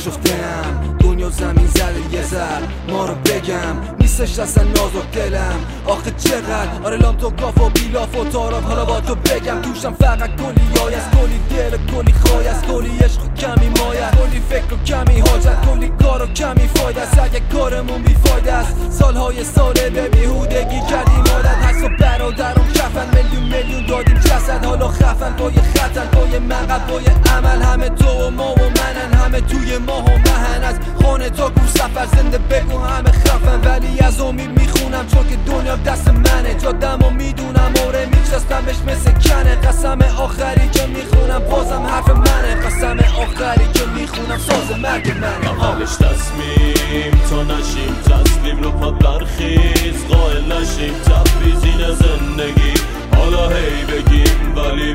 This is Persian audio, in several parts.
آشفتم، دنیا زمین زده یه ذر ما رو بگم نیستش اصلا نازک دلم آخه چقدر آره لام تو گاف و بیلاف و تاراب حالا با تو بگم توشم فقط کلی آی است، کلی دل کلی خواهی است، کلی عشق و کمی مایه، کلی فکر و کمی حاجت، کلی کار و کمی فایده است. اگه کارمون بیفایده است سالهای ساله به بیهودگی کردیم عادت هست و برادرم کفن میلیون دادیم جسد حالا خفن پای خطن پای مقب پای عمل همه تو و ما و منن همه توی ماه و مهن از خانه تا گور سفر زنده بگو همه خفن ولی از امید میخونم چون که دنیا دست منه جادم و میدونم آره میچستمش مثل کنه قسم آخری که میخونم بازم حرف منه قسم آخری که میخونم ساز مرگ منه اولش تصمیم تا نشیم تسلیم رو پا برخیز قائل نشیم تبریزین زندگی حالا هی بگیم ولی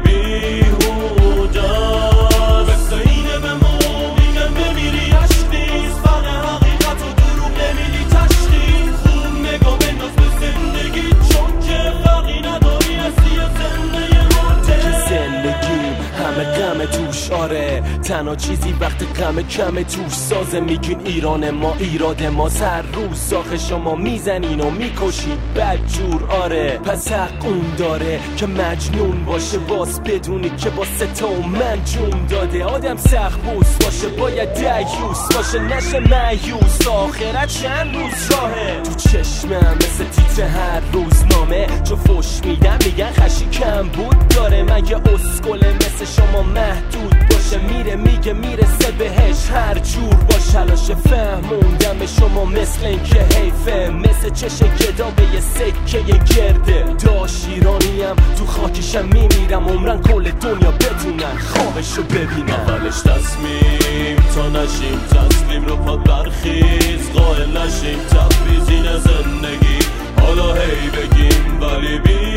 بیهوده مثل اینه به ما میگن بمیری عشق نیست فرق حقیقت و دروغ نمیدی تشخیص خوب نگاه بنداز به زندگی چون که فرقی نداری هستی زنده مرده که زندگی همه غم توش آره تنها چیزی وقت غم کم توش سازه میگین ایران ما ایراد ما هر روز ساخه شما میزنین و میکشید بدجور آره پس حق اون داره که مجنون باشه باز بدونی که با ستا و من جون داده آدم سخت بوس باشه باید دیوس باشه نشه مایوس آخرت چند روز راهه تو چشمم مثل تیتر هر روزنامه چو فش میدم میگن خشی کم بود داره مگه اسکله مثل شما محدود باشه میره میگه میرسه بهش هر جور باشه حلاش فهموندم به شما مثل این که حیفه مثل چش گدا به یه سکه گرده داش ایرانیم تو خاکشم میمیرم عمرن کل دنیا بدونن خوابشو ببینم اولش تصمیم تا نشیم تسلیم رو پا برخیز قائل نشیم تبریزین زندگی حالا هی بگیم ولی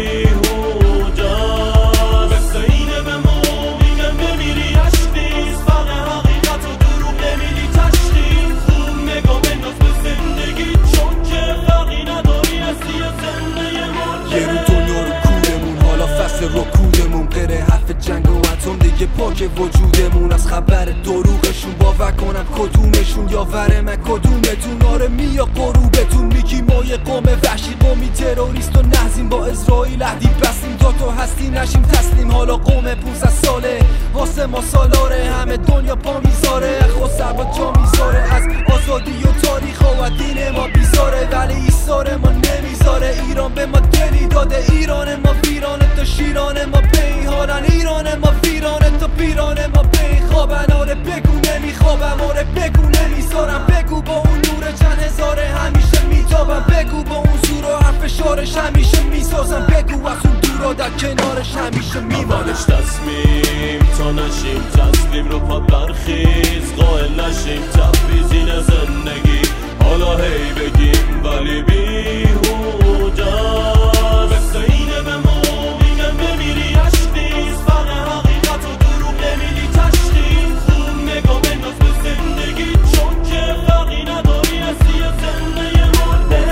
بیهوده مثل اینه به ما میگن بمیری عشق نیست فرق حقیقت و دروغ نمیدی تشخیص خوب نگاه بنداز به زندگی چون که فرقی نداری هستی زنده مرده یه رو دنیا رو کورمون حالا فصل رکودمون غره حرف جنگ و اتم دیگه پاک وجودمون از خبر دروغشون باور کنم کدومشون یاور من کدومتون آره میا غروبتون میگی ما یه قوم وحشی قومی تروریست و نحزیم با اسرائیل عهدی بستیم تا تو هستی نشیم تسلیم حالا قوم 15 ساله واسه ما سالاره همه دنیا پا میذاره خود سربا جا میذاره از آزادی و تاریخ و دین ما بیزاره ولی ایثار ما نمیذاره ایران به ما دلی داده ایران ما ویرانه تا شیران ما پی حالن ایران ما ویرانه تا پیران ما پی خوابن آره بگو نمیخوابم آره بگو نمیذارم بگو با اون نور چند هزاره همیشه میتابم بگو با اون زور و حرف شارش همیشه میسازم بگو از اون دورا در کنارش همیشه میمانم اولش تصمیم تا نشیم تسلیم رو پا برخیز قائل نشیم تبریزین زندگی حالا هی بگیم ولی بیهوده مثل اینه به ما میگن بمیری عشق نیست فرق حقیقت و دروغ نمیدی تشخیص خوب نگاه بنداز به زندگی چون که فرقی نداری هستی زنده مرده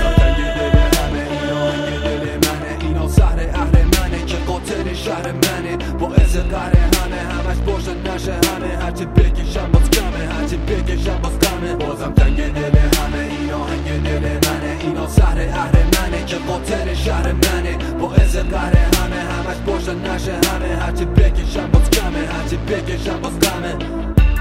اینا زهر اهل منه که قاتل شهر منه باعث قهر همش باشن نشه همه هرچی بکشم باز کمه هرچی بکشم باز کمه بازم تنگ دل همه اینا هنگ دل منه اینا زهر اهل منه که قاتل شهر منه باعث قهر همش باشن نشه همه هرچی بکشم باز کمه هرچی بکشم باز کمه